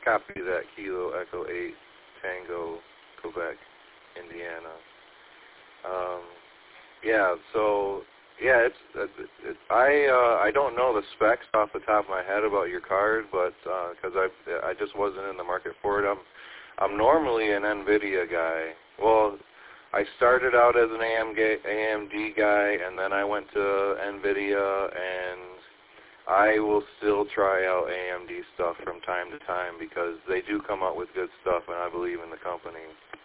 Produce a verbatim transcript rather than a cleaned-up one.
Copy that. Kilo Echo eight Tango, Quebec, Indiana. Um, yeah. So yeah, it's it, it, I uh, I don't know the specs off the top of my head about your card, but because uh, I I just wasn't in the market for it. I'm I'm normally an NVIDIA guy. Well, I started out as an A M D guy, and then I went to NVIDIA, and I will still try out A M D stuff from time to time because they do come out with good stuff, and I believe in the company.